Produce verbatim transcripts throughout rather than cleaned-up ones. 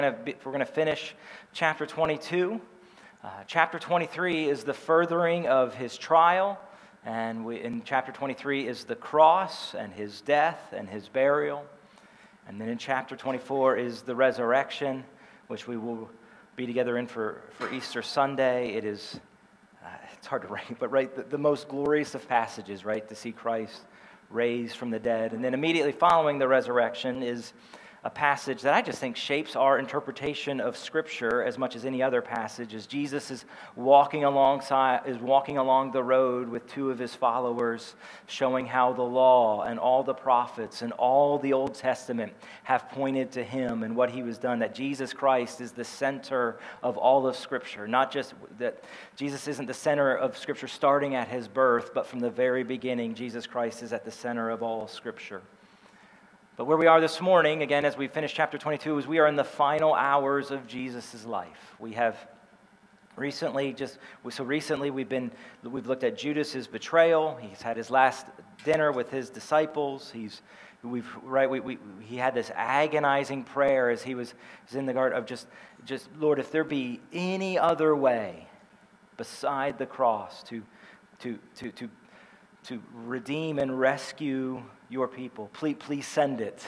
We're going to finish chapter twenty-two. Uh, chapter twenty-three is the furthering of his trial, and we, in chapter twenty-three is the cross and his death and his burial. And then in chapter twenty-four is the resurrection, which we will be together in for, for Easter Sunday. It is, uh, it's hard to write, but right, the, the most glorious of passages, right, to see Christ raised from the dead. And then immediately following the resurrection is a passage that I just think shapes our interpretation of Scripture as much as any other passage, as Jesus is walking alongside, is walking along the road with two of his followers, showing how the law and all the prophets and all the Old Testament have pointed to him and what he was done, that Jesus Christ is the center of all of Scripture. Not just that Jesus isn't the center of Scripture starting at his birth, but from the very beginning, Jesus Christ is at the center of all Scripture. But where we are this morning, again, as we finish chapter twenty-two, is we are in the final hours of Jesus' life. We have recently just, so recently we've been, we've looked at Judas' betrayal. He's had his last dinner with his disciples. He's, we've, right, we, we, he had this agonizing prayer as he was, was in the garden of just, just, Lord, if there be any other way beside the cross to, to, to, to, to redeem and rescue your people, please, please send it.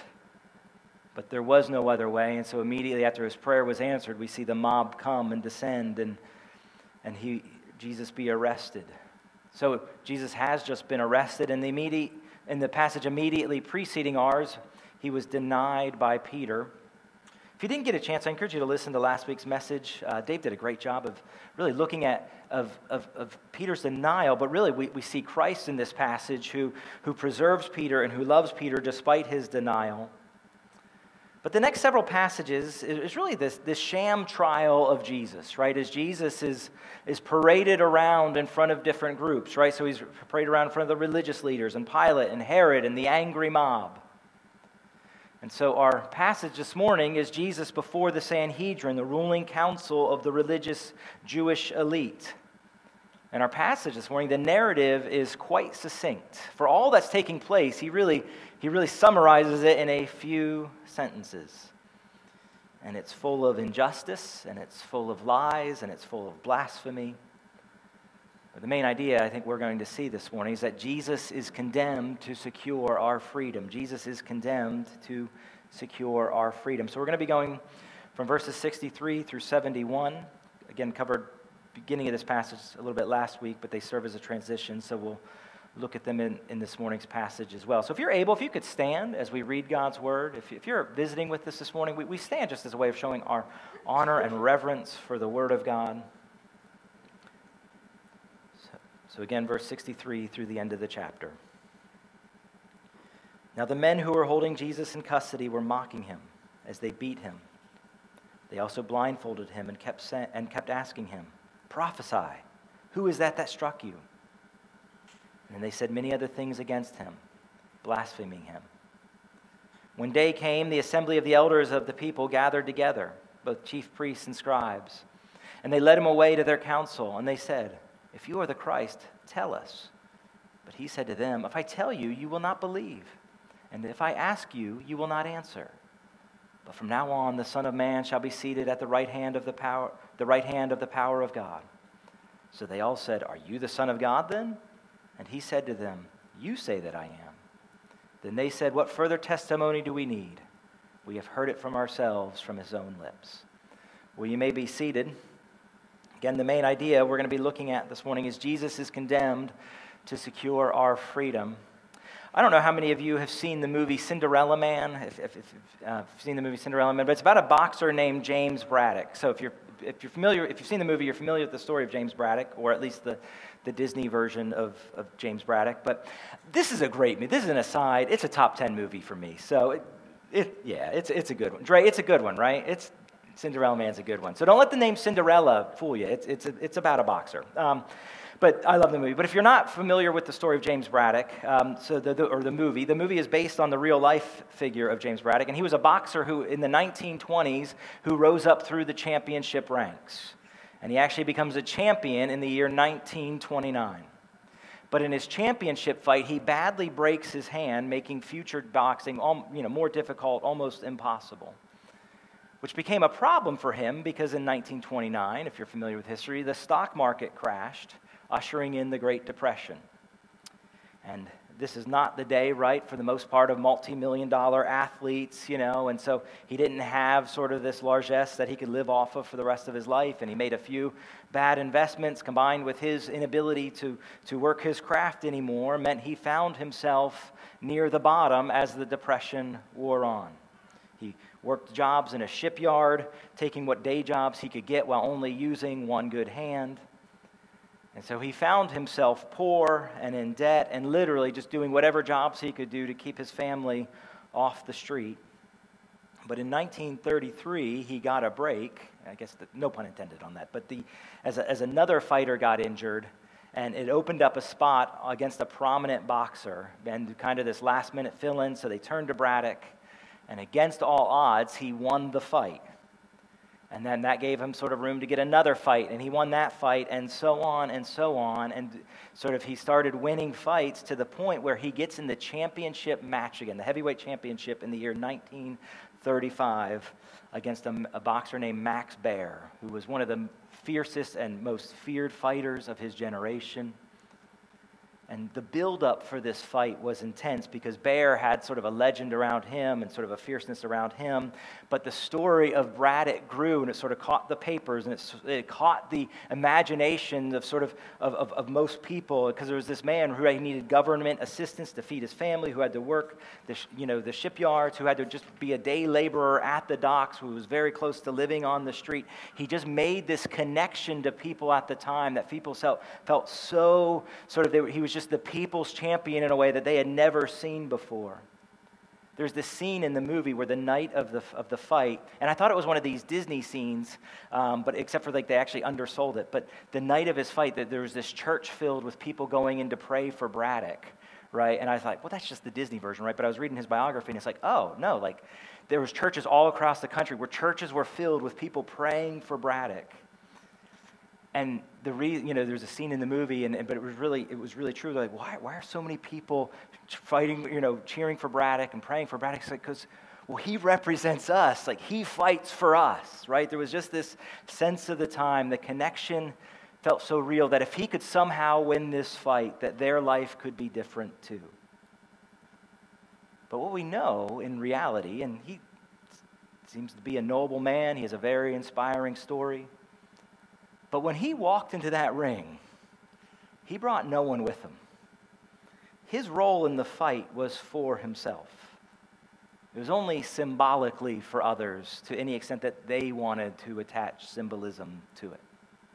But there was no other way, and so immediately after his prayer was answered, we see the mob come and descend, and and he Jesus be arrested. So Jesus has just been arrested, and the immediate in the passage immediately preceding ours, he was denied by Peter. If you didn't get a chance, I encourage you to listen to last week's message. Uh, Dave did a great job of really looking at of, of, of Peter's denial, but really we, we see Christ in this passage who, who preserves Peter and who loves Peter despite his denial. But the next several passages is really this, this sham trial of Jesus, right? As Jesus is, is paraded around in front of different groups, right? So he's paraded around in front of the religious leaders and Pilate and Herod and the angry mob. And so our passage this morning is Jesus before the Sanhedrin, the ruling council of the religious Jewish elite. And our passage this morning, the narrative is quite succinct. For all that's taking place, he really, he really summarizes it in a few sentences. And it's full of injustice, and it's full of lies, and it's full of blasphemy. But the main idea I think we're going to see this morning is that Jesus is condemned to secure our freedom. Jesus is condemned to secure our freedom. So we're going to be going from verses sixty-three through seventy-one. Again, covered beginning of this passage a little bit last week, but they serve as a transition, so we'll look at them in, in this morning's passage as well. So if you're able, if you could stand as we read God's Word. If, if you're visiting with us this morning, we, we stand just as a way of showing our honor and reverence for the Word of God. So again, verse sixty-three through the end of the chapter. Now the men who were holding Jesus in custody were mocking him as they beat him. They also blindfolded him and kept sa- and kept asking him, "Prophesy, who is that that struck you?" And they said many other things against him, blaspheming him. When day came, the assembly of the elders of the people gathered together, both chief priests and scribes. And they led him away to their council, and they said, "If you are the Christ, tell us." But he said to them, "If I tell you, you will not believe. And if I ask you, you will not answer. But from now on, the Son of Man shall be seated at the right hand of the power, the right hand of the power of God." So they all said, "Are you the Son of God then?" And he said to them, "You say that I am." Then they said, "What further testimony do we need? We have heard it from ourselves, from his own lips." Well, you may be seated. Again, the main idea we're going to be looking at this morning is Jesus is condemned to secure our freedom. I don't know how many of you have seen the movie Cinderella Man, if, if, if uh, you've seen the movie Cinderella Man, but it's about a boxer named James Braddock. So if you're if you're familiar, if you've seen the movie, you're familiar with the story of James Braddock, or at least the, the Disney version of, of James Braddock. But this is a great movie. This is an aside. It's a top ten movie for me. So it, it yeah, it's it's a good one. Dre, it's a good one, right? It's Cinderella Man's a good one. So don't let the name Cinderella fool you. It's it's a, it's about a boxer. Um, but I love the movie. But if you're not familiar with the story of James Braddock, um, so the, the or the movie, the movie is based on the real life figure of James Braddock, and he was a boxer who, in the nineteen twenties, who rose up through the championship ranks, and he actually becomes a champion in the year nineteen twenty-nine. But in his championship fight, he badly breaks his hand, making future boxing, you know, more difficult, almost impossible. which became a problem for him because in nineteen twenty-nine, if you're familiar with history, the stock market crashed, ushering in the Great Depression. And this is not the day, right, for the most part of multi-million dollar athletes, you know, and so he didn't have sort of this largesse that he could live off of for the rest of his life, and he made a few bad investments combined with his inability to, to work his craft anymore meant he found himself near the bottom as the Depression wore on. He worked jobs in a shipyard, taking what day jobs he could get while only using one good hand. And so he found himself poor and in debt and literally just doing whatever jobs he could do to keep his family off the street. But in nineteen thirty-three, he got a break. I guess the, no pun intended on that. But the, as, a, as another fighter got injured, and it opened up a spot against a prominent boxer, and kind of this last-minute fill-in, so they turned to Braddock. And against all odds, he won the fight. And then that gave him sort of room to get another fight, and he won that fight, and so on and so on. And sort of he started winning fights to the point where he gets in the championship match again, the heavyweight championship in the year nineteen thirty-five against a, a boxer named Max Baer, who was one of the fiercest and most feared fighters of his generation. And the build-up for this fight was intense because Baer had sort of a legend around him and sort of a fierceness around him. But the story of Braddock grew, and it sort of caught the papers, and it, it caught the imagination of sort of of, of, of most people, because there was this man who needed government assistance to feed his family, who had to work the you know the shipyards, who had to just be a day laborer at the docks, who was very close to living on the street. He just made this connection to people at the time that people felt felt so sort of they, he was just the people's champion in a way that they had never seen before. There's this scene in the movie where the night of the of the fight, and I thought it was one of these Disney scenes, um, but except for like they actually undersold it. But the night of his fight, that there was this church filled with people going in to pray for Braddock, right? And I was like, well, that's just the Disney version, right? But I was reading his biography, and it's like, oh no, like there was churches all across the country where churches were filled with people praying for Braddock. And the re, you know, there's a scene in the movie, and, and but it was really, it was really true. Like, why, why are so many people fighting, you know, cheering for Braddock and praying for Braddock? It's like, because, well, he represents us. Like, he fights for us, right? There was just this sense of the time. The connection felt so real that if he could somehow win this fight, that their life could be different too. But what we know in reality, and he seems to be a noble man. He has a very inspiring story. But when he walked into that ring, he brought no one with him. His role in the fight was for himself. It was only symbolically for others, to any extent that they wanted to attach symbolism to it.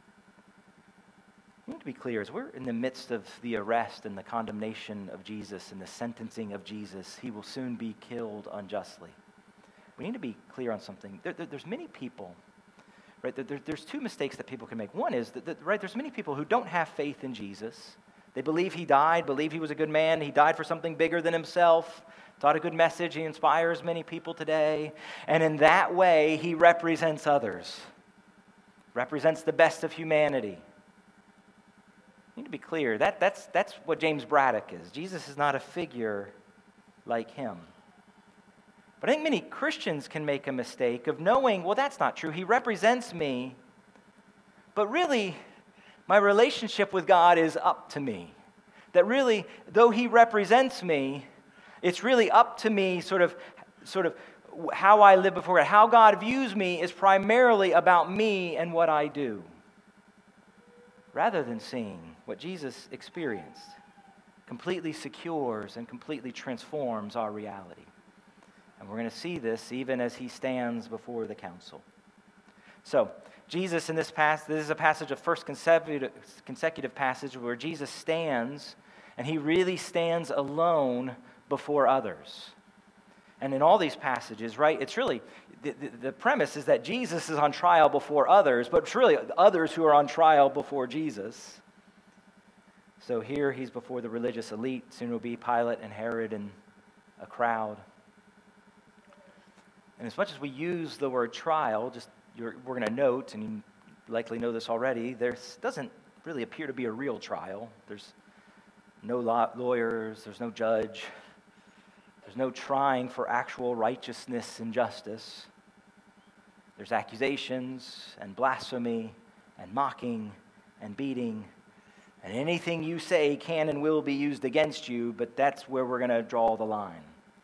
We need to be clear, as we're in the midst of the arrest and the condemnation of Jesus and the sentencing of Jesus, he will soon be killed unjustly. We need to be clear on something. There, there, there's many people. Right, there, there's two mistakes that people can make. One is that, that, right, there's many people who don't have faith in Jesus. They believe he died, believe he was a good man, he died for something bigger than himself, taught a good message, he inspires many people today, and in that way, he represents others, represents the best of humanity. You need to be clear, that, that's, that's what James Braddock is. Jesus is not a figure like him. But I think many Christians can make a mistake of knowing, well, that's not true. He represents me. But really, my relationship with God is up to me. That really, though he represents me, it's really up to me sort of, sort of how I live before God. How God views me is primarily about me and what I do, rather than seeing what Jesus experienced completely secures and completely transforms our reality. And we're going to see this even as he stands before the council. So, Jesus in this passage, this is a passage of first consecutive, consecutive passage where Jesus stands, and he really stands alone before others. And in all these passages, right, it's really, the, the, the premise is that Jesus is on trial before others, but it's really others who are on trial before Jesus. So here he's before the religious elite, soon will be Pilate and Herod and a crowd. And as much as we use the word trial, just you're, we're going to note, and you likely know this already, there doesn't really appear to be a real trial. There's no law, lawyers, there's no judge, there's no trying for actual righteousness and justice. There's accusations and blasphemy and mocking and beating. And anything you say can and will be used against you, but that's where we're going to draw the line.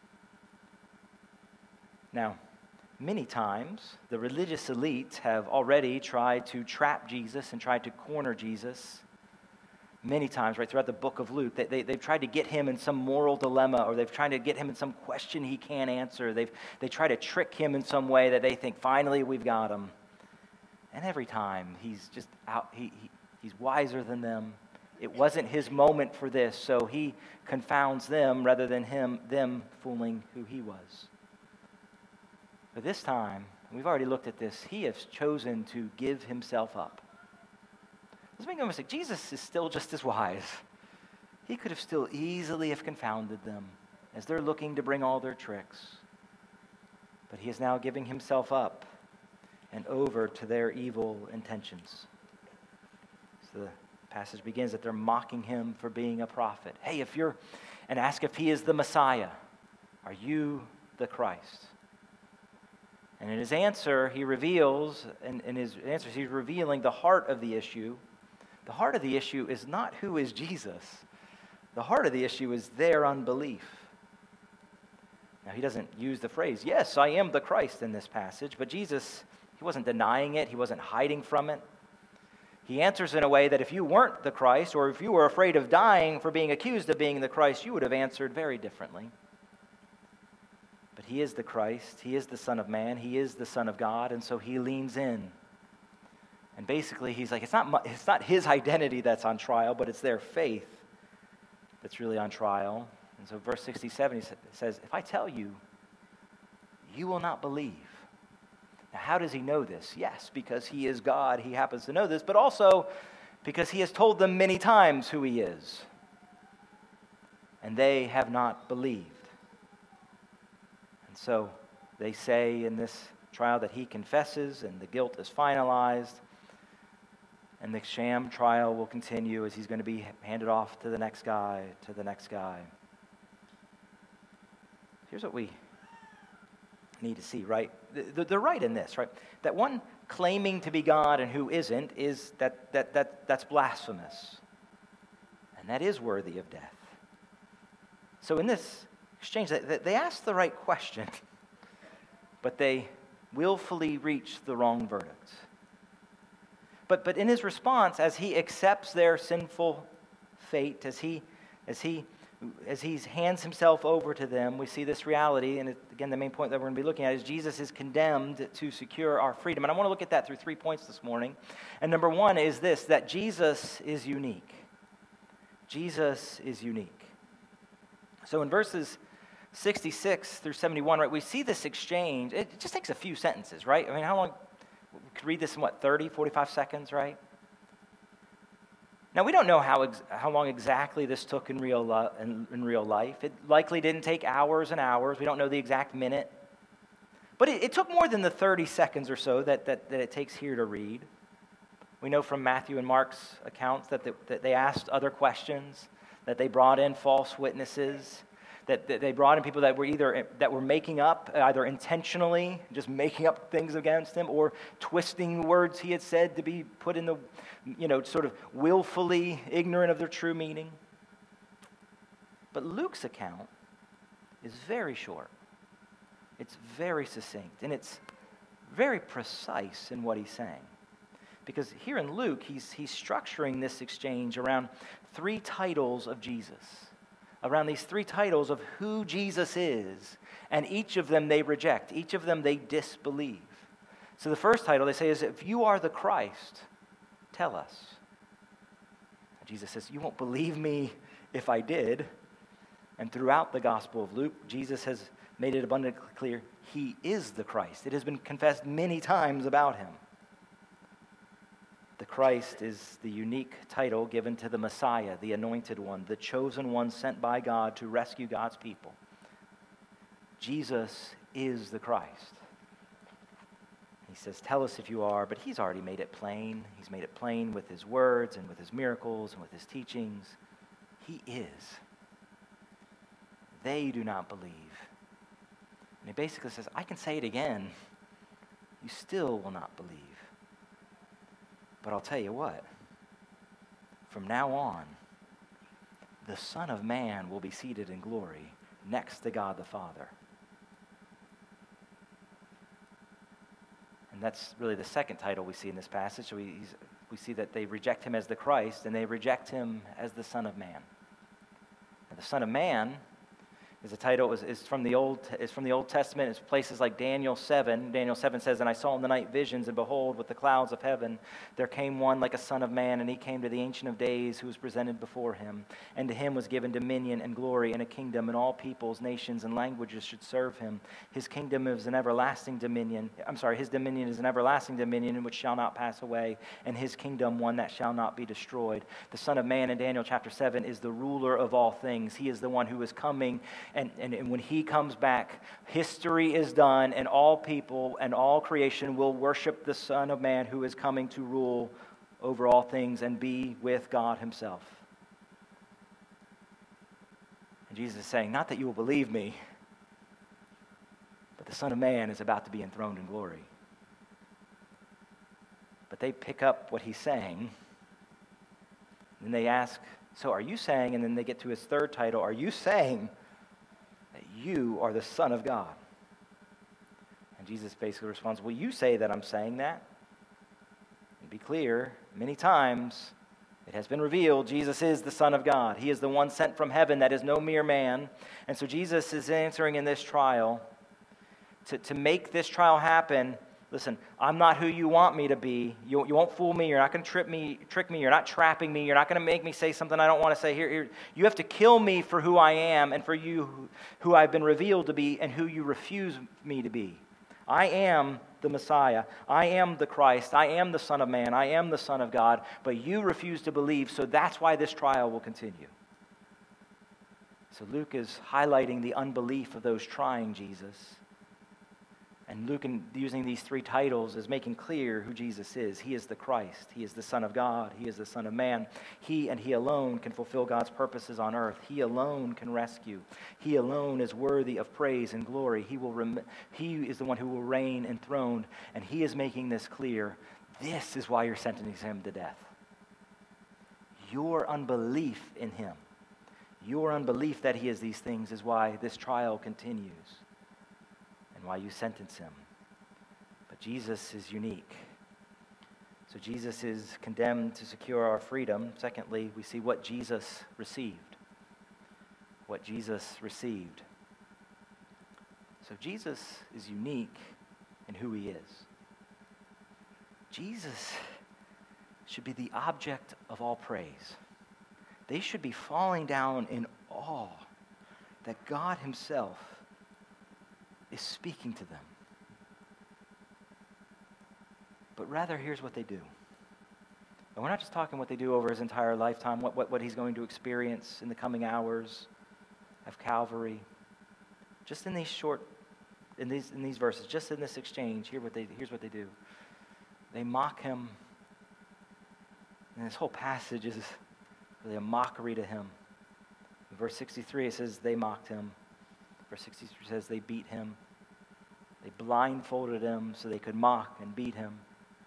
Now, many times, the religious elite have already tried to trap Jesus and tried to corner Jesus. Many times, right, throughout the book of Luke, they, they, they've tried to get him in some moral dilemma, or they've tried to get him in some question he can't answer. They've they try to trick him in some way that they think, finally, we've got him. And every time, he's just out, he, he he's wiser than them. It wasn't his moment for this, so he confounds them rather than him them fooling who he was. But this time, we've already looked at this, he has chosen to give himself up. Let's make no mistake, Jesus is still just as wise. He could have still easily have confounded them as they're looking to bring all their tricks. But he is now giving himself up and over to their evil intentions. So the passage begins that they're mocking him for being a prophet. Hey, if you're, and ask if he is the Messiah. Are you the Christ? And in his answer, he reveals, and in his answers, he's revealing the heart of the issue. The heart of the issue is not who is Jesus. The heart of the issue is their unbelief. Now, he doesn't use the phrase, yes, I am the Christ in this passage, but Jesus, he wasn't denying it. He wasn't hiding from it. He answers in a way that if you weren't the Christ, or if you were afraid of dying for being accused of being the Christ, you would have answered very differently. But he is the Christ. He is the Son of Man. He is the Son of God, and so he leans in. And basically, he's like, it's not, my, it's not his identity that's on trial, but it's their faith that's really on trial. And so verse sixty-seven, he says, if I tell you, you will not believe. Now, how does he know this? Yes, because he is God, he happens to know this, but also because he has told them many times who he is. And they have not believed. And so they say in this trial that he confesses and the guilt is finalized. And the sham trial will continue as he's going to be handed off to the next guy, to the next guy. Here's what we need to see, right? They're right in this, right? That one claiming to be God and who isn't, is that, that, that that's blasphemous. And that is worthy of death. So in this exchange, they ask the right question, but they willfully reach the wrong verdict. But, but in his response, as he accepts their sinful fate, as he, as he, as he hands himself over to them, we see this reality. And it, again, the main point that we're going to be looking at is Jesus is condemned to secure our freedom. And I want to look at that through three points this morning. And number one is this, that Jesus is unique. Jesus is unique. So in verses sixty-six through seventy-one, right, we see this exchange. It just takes a few sentences, right? I mean, how long? We could read this in, what, thirty, forty-five seconds, right? Now, we don't know how ex- how long exactly this took in real, lo- in, in real life. It likely didn't take hours and hours. We don't know the exact minute. But it, it took more than the thirty seconds or so that, that, that it takes here to read. We know from Matthew and Mark's accounts that, the, that they asked other questions, that they brought in false witnesses, That, that they brought in people that were either that were making up, either intentionally, just making up things against him, or twisting words he had said to be put in the, you know, sort of willfully ignorant of their true meaning. But Luke's account is very short. It's very succinct, and it's very precise in what he's saying. Because here in Luke, he's he's structuring this exchange around three titles of Jesus. Around these three titles of who Jesus is, and each of them they reject. Each of them they disbelieve. So the first title they say is, if you are the Christ, tell us. And Jesus says, you won't believe me if I did. And throughout the Gospel of Luke, Jesus has made it abundantly clear he is the Christ. It has been confessed many times about him. The Christ is the unique title given to the Messiah, the anointed one, the chosen one sent by God to rescue God's people. Jesus is the Christ. He says, tell us if you are, but he's already made it plain. He's made it plain with his words and with his miracles and with his teachings. He is. They do not believe. And he basically says, I can say it again. you still will not believe. But I'll tell you what, from now on, the Son of Man will be seated in glory next to God the Father. And that's really the second title we see in this passage. So we, we see that they reject him as the Christ, and they reject him as the Son of Man. And the Son of Man is a title is, is from the old is from the Old Testament. It's places like Daniel seven. Daniel seven says, "And I saw in the night visions, and behold, with the clouds of heaven, there came one like a son of man, and he came to the Ancient of Days, who was presented before him. And to him was given dominion and glory and a kingdom, and all peoples, nations, and languages should serve him. His kingdom is an everlasting dominion. I'm sorry, his dominion is an everlasting dominion, which shall not pass away, and his kingdom one that shall not be destroyed." The Son of Man in Daniel chapter seven is the ruler of all things. He is the one who is coming. And, and, and when he comes back, history is done, and all people and all creation will worship the Son of Man who is coming to rule over all things and be with God himself. And Jesus is saying, not that you will believe me, but the Son of Man is about to be enthroned in glory. But they pick up what he's saying, and they ask, so are you saying, and then they get to his third title, are you saying that you are the Son of God? And Jesus basically responds, well, you say that I'm saying that. And be clear, many times it has been revealed Jesus is the Son of God. He is the one sent from heaven that is no mere man. And so Jesus is answering in this trial. To, to make this trial happen, listen, I'm not who you want me to be. You, you won't fool me. You're not going to trip me, trick me. You're not trapping me. You're not going to make me say something I don't want to say. Here, here, you have to kill me for who I am and for you who, who I've been revealed to be and who you refuse me to be. I am the Messiah. I am the Christ. I am the Son of Man. I am the Son of God. But you refuse to believe, so that's why this trial will continue. So Luke is highlighting the unbelief of those trying Jesus. And Luke, in using these three titles, is making clear who Jesus is. He is the Christ. He is the Son of God. He is the Son of Man. He and He alone can fulfill God's purposes on earth. He alone can rescue. He alone is worthy of praise and glory. He will. Rem- he is the one who will reign enthroned, and He is making this clear. This is why you're sentencing Him to death. Your unbelief in Him, your unbelief that He is these things, is why this trial continues. Why you sentence him. But Jesus is unique. So Jesus is condemned to secure our freedom. Secondly, we see what Jesus received. What Jesus received. So Jesus is unique in who he is. Jesus should be the object of all praise. They should be falling down in awe that God himself is speaking to them. But rather, here's what they do. And we're not just talking what they do over his entire lifetime, what, what, what he's going to experience in the coming hours of Calvary. Just in these short, in these in these verses, just in this exchange, here what they, here's what they do. They mock him. And this whole passage is really a mockery to him. In verse sixty-three, it says they mocked him. Verse sixty-three says they beat him. They blindfolded him so they could mock and beat him.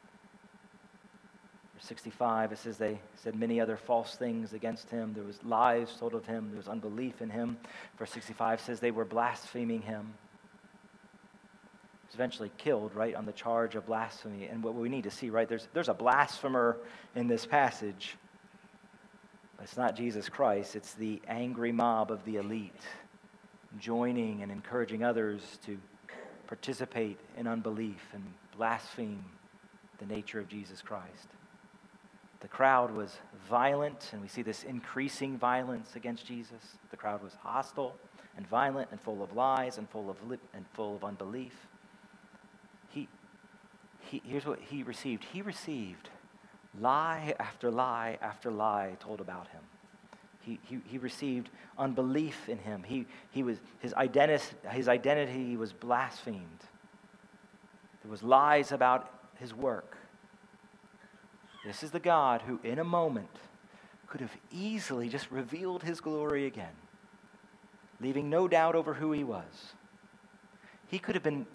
Verse sixty-five, it says they said many other false things against him. There was lies told of him. There was unbelief in him. Verse sixty-five says they were blaspheming him. He was eventually killed, right, on the charge of blasphemy. And what we need to see, right, there's, there's a blasphemer in this passage. But it's not Jesus Christ. It's the angry mob of the elite, joining and encouraging others to participate in unbelief and blaspheme the nature of Jesus Christ. The crowd was violent, and we see this increasing violence against Jesus. The crowd was hostile and violent and full of lies and full of lip and full of unbelief. He, he, here's what he received. He received lie after lie after lie told about him. He, he, he received unbelief in him. He, he was, his, identi- his identity was blasphemed. There was lies about his work. This is the God who, in a moment, could have easily just revealed his glory again, leaving no doubt over who he was. He could have been,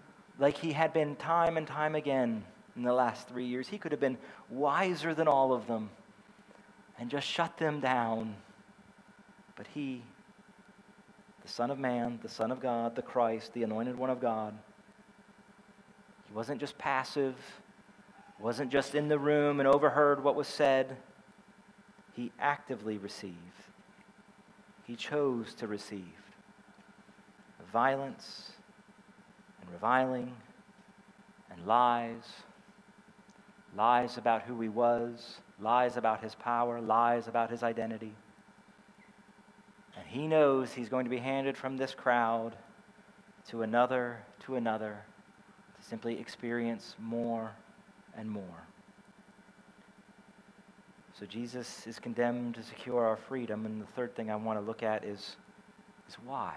like he had been time and time again in the last three years. He could have been wiser than all of them and just shut them down. But he, the Son of Man, the Son of God, the Christ, the Anointed One of God, he wasn't just passive, wasn't just in the room and overheard what was said. He actively received. He chose to receive violence and reviling and lies, lies about who he was, lies about his power, lies about his identity. And he knows he's going to be handed from this crowd to another, to another, to simply experience more and more. So Jesus is condemned to secure our freedom, and the third thing I want to look at is, is why.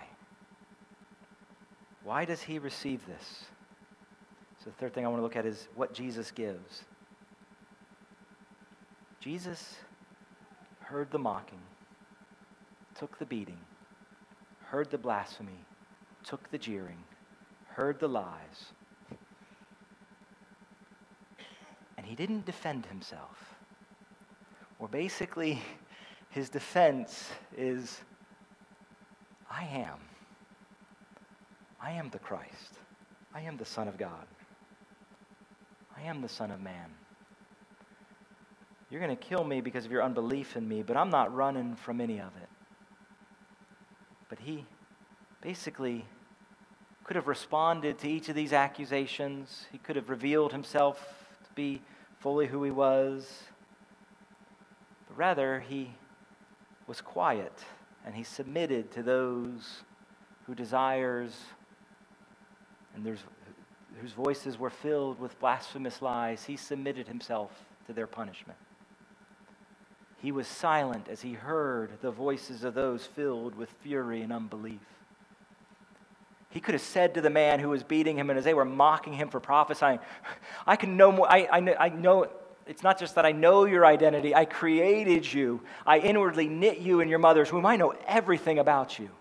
Why does he receive this? So the third thing I want to look at is what Jesus gives. Jesus heard the mocking, took the beating, heard the blasphemy, took the jeering, heard the lies, and he didn't defend himself. Or basically, his defense is, I am. I am the Christ. I am the Son of God. I am the Son of Man. You're going to kill me because of your unbelief in me, but I'm not running from any of it. But he basically could have responded to each of these accusations. He could have revealed himself to be fully who he was. But rather, he was quiet, and he submitted to those who desires and there's, whose voices were filled with blasphemous lies. He submitted himself to their punishment. He was silent as he heard the voices of those filled with fury and unbelief. He could have said to the man who was beating him, and as they were mocking him for prophesying, I can know more, I, I, know, I know, it's not just that I know your identity, I created you, I inwardly knit you in your mother's womb, I know everything about you.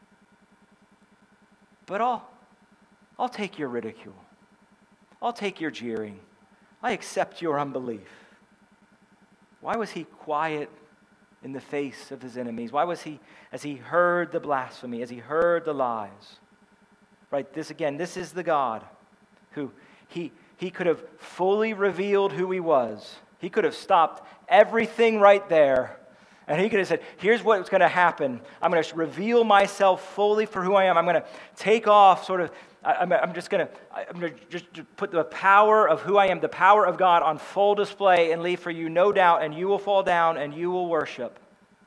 But I'll, I'll take your ridicule. I'll take your jeering. I accept your unbelief. Why was he quiet in the face of his enemies? Why was he, as he heard the blasphemy, as he heard the lies? Right, this again, this is the God who he, he could have fully revealed who he was. He could have stopped everything right there. And he could have said, here's what's going to happen. I'm going to reveal myself fully for who I am. I'm going to take off sort of, I'm, I'm just going to, I'm going to just put the power of who I am, the power of God on full display and leave for you no doubt, and you will fall down and you will worship.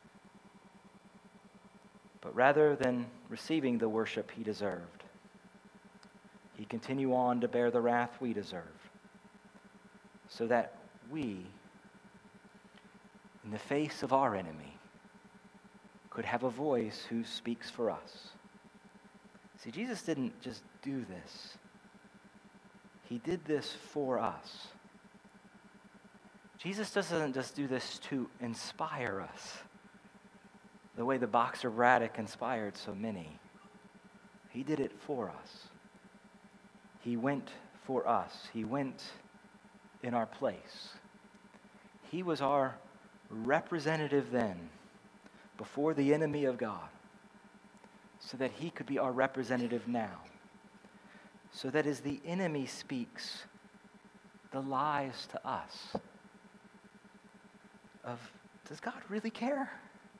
But rather than receiving the worship he deserved, he continued on to bear the wrath we deserve, so that we, in the face of our enemy, could have a voice who speaks for us. See, Jesus didn't just do this. He did this for us. Jesus doesn't just do this to inspire us, the way the Boxer Braddock inspired so many. He did it for us. He went for us. He went in our place. He was our representative then before the enemy of God, so that he could be our representative now. So that as the enemy speaks the lies to us of, does God really care?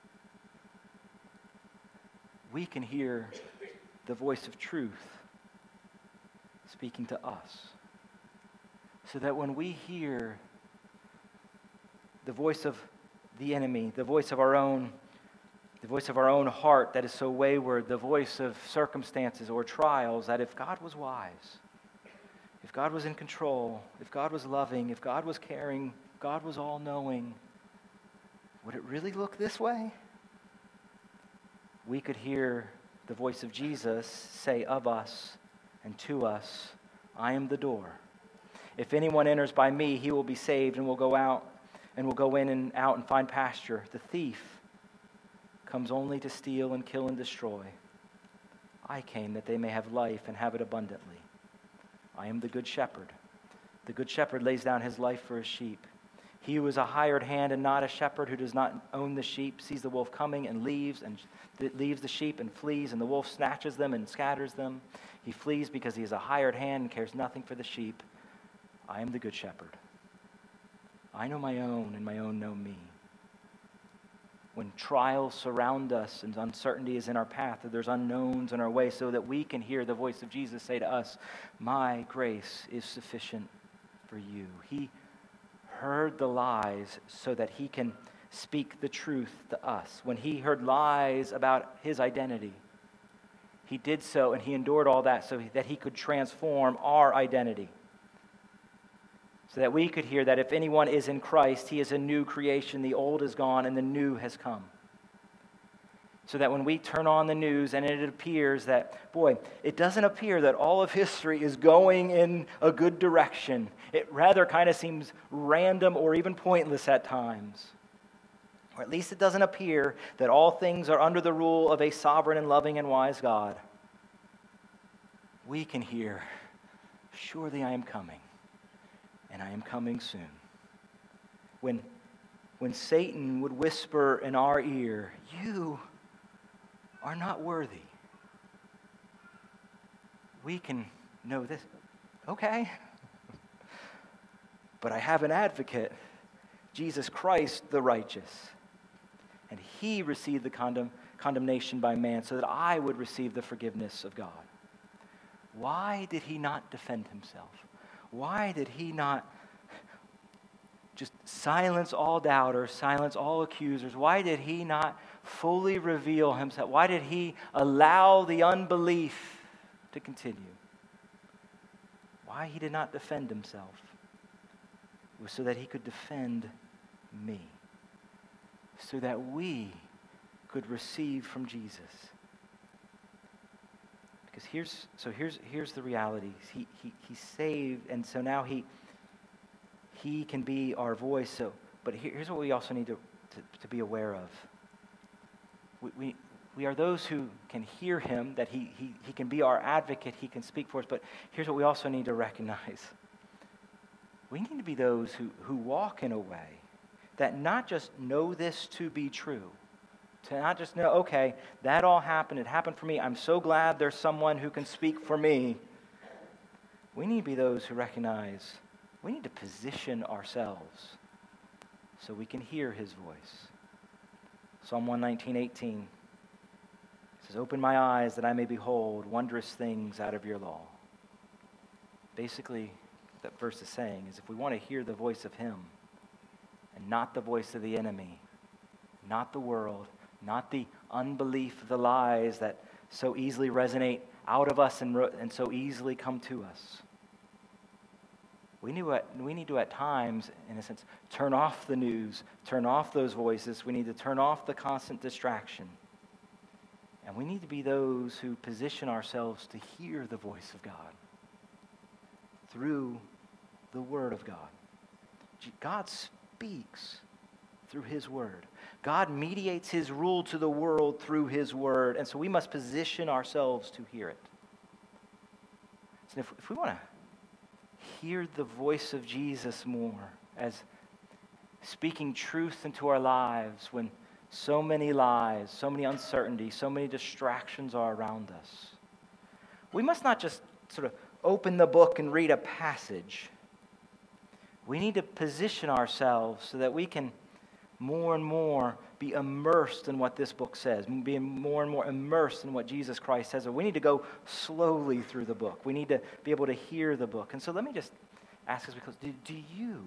We can hear the voice of truth speaking to us. So that when we hear the voice of the enemy, the voice of our own, the voice of our own heart that is so wayward, the voice of circumstances or trials, that if God was wise, if God was in control, if God was loving, if God was caring, if God was all-knowing, would it really look this way? We could hear the voice of Jesus say of us and to us, I am the door. If anyone enters by me, he will be saved and will go out and will go in and out and find pasture. The thief comes only to steal and kill and destroy. I came that they may have life and have it abundantly. I am the good shepherd. The good shepherd lays down his life for his sheep. He who is a hired hand and not a shepherd, who does not own the sheep, sees the wolf coming and leaves, and leaves the sheep and flees, and the wolf snatches them and scatters them. He flees because he is a hired hand and cares nothing for the sheep. I am the good shepherd. I know my own, and my own know me. When trials surround us and uncertainty is in our path, or there's unknowns in our way, so that we can hear the voice of Jesus say to us, my grace is sufficient for you. He heard the lies so that he can speak the truth to us. When he heard lies about his identity, he did so, and he endured all that so that he could transform our identity. So that we could hear that if anyone is in Christ, he is a new creation. The old is gone and the new has come. So that when we turn on the news and it appears that, boy, it doesn't appear that all of history is going in a good direction. It rather kind of seems random or even pointless at times. Or at least it doesn't appear that all things are under the rule of a sovereign and loving and wise God. We can hear, surely I am coming. And I am coming soon. When, when Satan would whisper in our ear, you are not worthy, we can know this. Okay. But I have an advocate, Jesus Christ the righteous. And he received the condemn, condemnation by man so that I would receive the forgiveness of God. Why did he not defend himself? Why did he not just silence all doubters, silence all accusers? Why did he not fully reveal himself? Why did he allow the unbelief to continue? Why he did not defend himself? It was so that he could defend me, so that we could receive from Jesus. Because here's so here's here's the reality. He he he saved, and so now he he can be our voice. So, but here, here's what we also need to, to, to be aware of. We, we we are those who can hear him, that he he he can be our advocate, he can speak for us. But here's what we also need to recognize. We need to be those who, who walk in a way that not just know this to be true, to not just know, okay, that all happened, it happened for me, I'm so glad there's someone who can speak for me. We need to be those who recognize we need to position ourselves so we can hear his voice. Psalm one nineteen, eighteen says, open my eyes that I may behold wondrous things out of your law. Basically, what that verse is saying is if we want to hear the voice of him and not the voice of the enemy, not the world, not the unbelief, the lies that so easily resonate out of us and, and so easily come to us. We need, to, we need to, at times, in a sense, turn off the news, turn off those voices. We need to turn off the constant distraction. And we need to be those who position ourselves to hear the voice of God through the Word of God. God speaks through his Word. God mediates his rule to the world through his Word, and so we must position ourselves to hear it. So if, if we want to hear the voice of Jesus more as speaking truth into our lives when so many lies, so many uncertainties, so many distractions are around us, we must not just sort of open the book and read a passage. We need to position ourselves so that we can more and more be immersed in what this book says, be more and more immersed in what Jesus Christ says. We need to go slowly through the book. We need to be able to hear the book. And so let me just ask us, because do, do you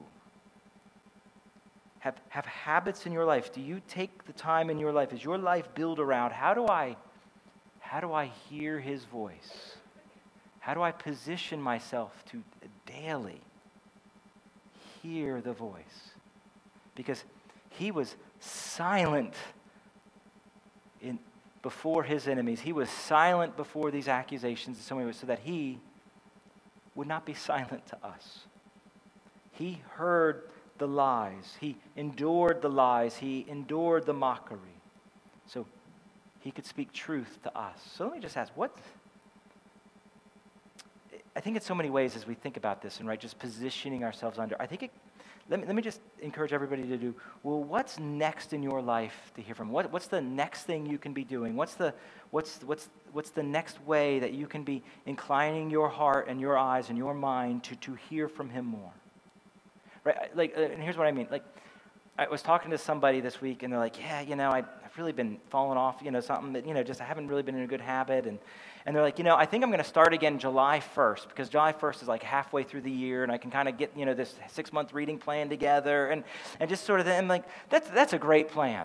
have, have habits in your life? Do you take the time in your life? Is your life built around, how do I, how do I hear his voice? How do I position myself to daily hear the voice? Because he was silent in, before his enemies. He was silent before these accusations in so many ways so that he would not be silent to us. He heard the lies. He endured the lies. He endured the mockery. So he could speak truth to us. So let me just ask, what... I think in so many ways as we think about this and right, just positioning ourselves under, I think it, let me, let me just encourage everybody to do, well, what's next in your life to hear from? What, what's the next thing you can be doing? What's the, what's, what's, what's the next way that you can be inclining your heart and your eyes and your mind to, to hear from him more? Right? Like, uh, and here's what I mean. Like, I was talking to somebody this week, and they're like, yeah, you know, I, I've really been falling off, you know, something that, you know, just I haven't really been in a good habit. And, and they're like, you know, I think I'm going to start again July first, because July first is like halfway through the year, and I can kind of get, you know, this six-month reading plan together, and, and just sort of, I'm like, that's, that's a great plan.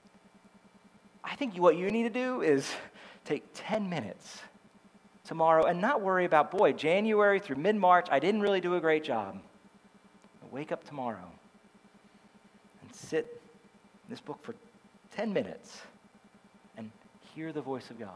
I think what you need to do is take ten minutes tomorrow and not worry about, boy, January through mid-March, I didn't really do a great job. Wake up tomorrow and sit in this book for ten minutes and hear the voice of God.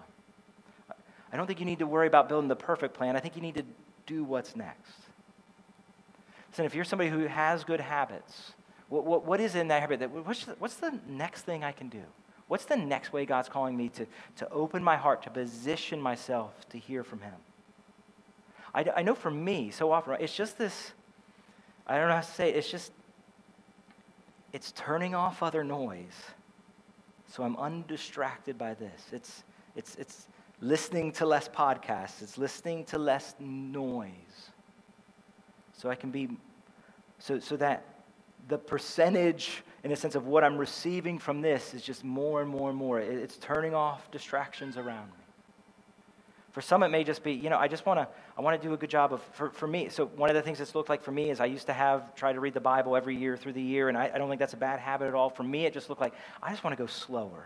I don't think you need to worry about building the perfect plan. I think you need to do what's next. Listen, if you're somebody who has good habits, what, what, what is in that habit? That, what's, the, what's the next thing I can do? What's the next way God's calling me to, to open my heart, to position myself to hear from him? I, I know for me, so often, right, it's just this, I don't know how to say it, it's just, it's turning off other noise so I'm undistracted by this. It's, it's, it's listening to less podcasts. It's listening to less noise so I can be, so, so that the percentage, in a sense, of what I'm receiving from this is just more and more and more. It, it's turning off distractions around me. For some, it may just be, you know, I just want to, I want to do a good job of, for, for me, so one of the things that's looked like for me is I used to have, try to read the Bible every year through the year, and I, I don't think that's a bad habit at all. For me, it just looked like, I just want to go slower.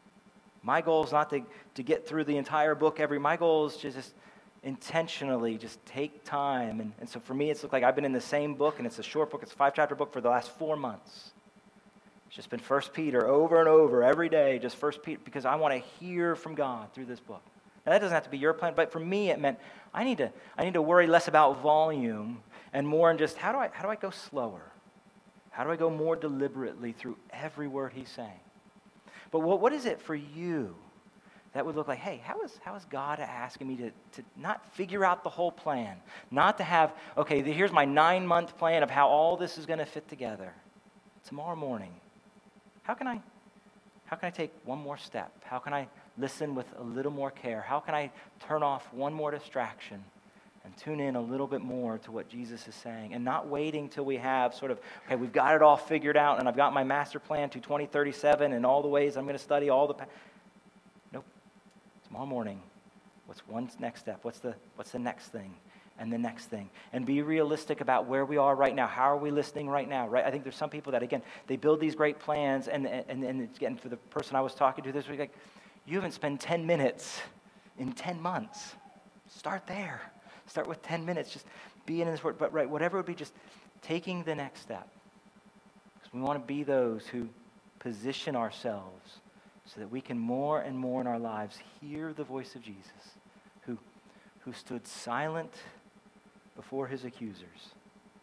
My goal is not to, to get through the entire book every, my goal is to just intentionally just take time. And, and so for me, it's looked like I've been in the same book, and it's a short book, it's a five-chapter book for the last four months. It's just been First Peter over and over every day, just First Peter, because I want to hear from God through this book. Now, that doesn't have to be your plan, but for me, it meant I need to I need to worry less about volume and more in just how do I how do I go slower? How do I go more deliberately through every word he's saying? But what, what is it for you that would look like, hey, how is how is God asking me to, to not figure out the whole plan, not to have, okay, here's my nine-month plan of how all this is going to fit together. Tomorrow morning, how can I how can I take one more step? How can I listen with a little more care? How can I turn off one more distraction and tune in a little bit more to what Jesus is saying, and not waiting till we have sort of, okay, we've got it all figured out and I've got my master plan to twenty thirty-seven and all the ways I'm going to study all the... Pa-. Nope. Tomorrow morning, what's one next step? What's the, what's the next thing? And the next thing. And be realistic about where we are right now. How are we listening right now, right? I think there's some people that, again, they build these great plans, and, and, and again, for the person I was talking to this week, like, you haven't spent ten minutes in ten months. Start there. Start with ten minutes. Just be in this word. But right, whatever it would be, just taking the next step. Because we want to be those who position ourselves so that we can more and more in our lives hear the voice of Jesus, who, who stood silent before his accusers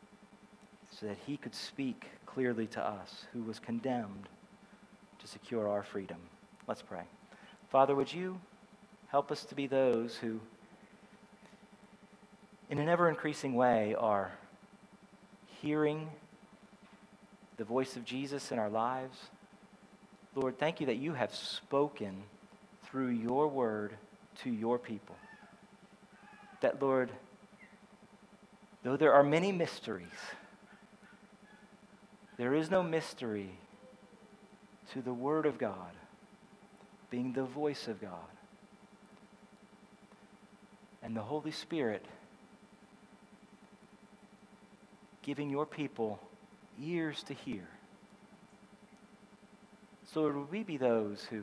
so that he could speak clearly to us, who was condemned to secure our freedom. Let's pray. Father, would you help us to be those who, in an ever-increasing way, are hearing the voice of Jesus in our lives? Lord, thank you that you have spoken through your word to your people. That, Lord, though there are many mysteries, there is no mystery to the word of God being the voice of God. And the Holy Spirit giving your people ears to hear. So Lord, would we be those who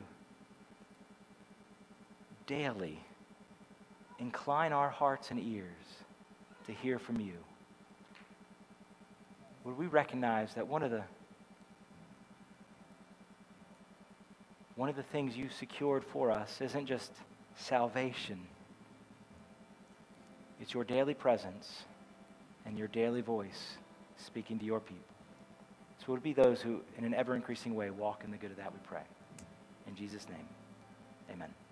daily incline our hearts and ears to hear from you? Would we recognize that one of the One of the things you secured for us isn't just salvation. It's your daily presence and your daily voice speaking to your people. So would it be those who, in an ever-increasing way, walk in the good of that, we pray. In Jesus' name, amen.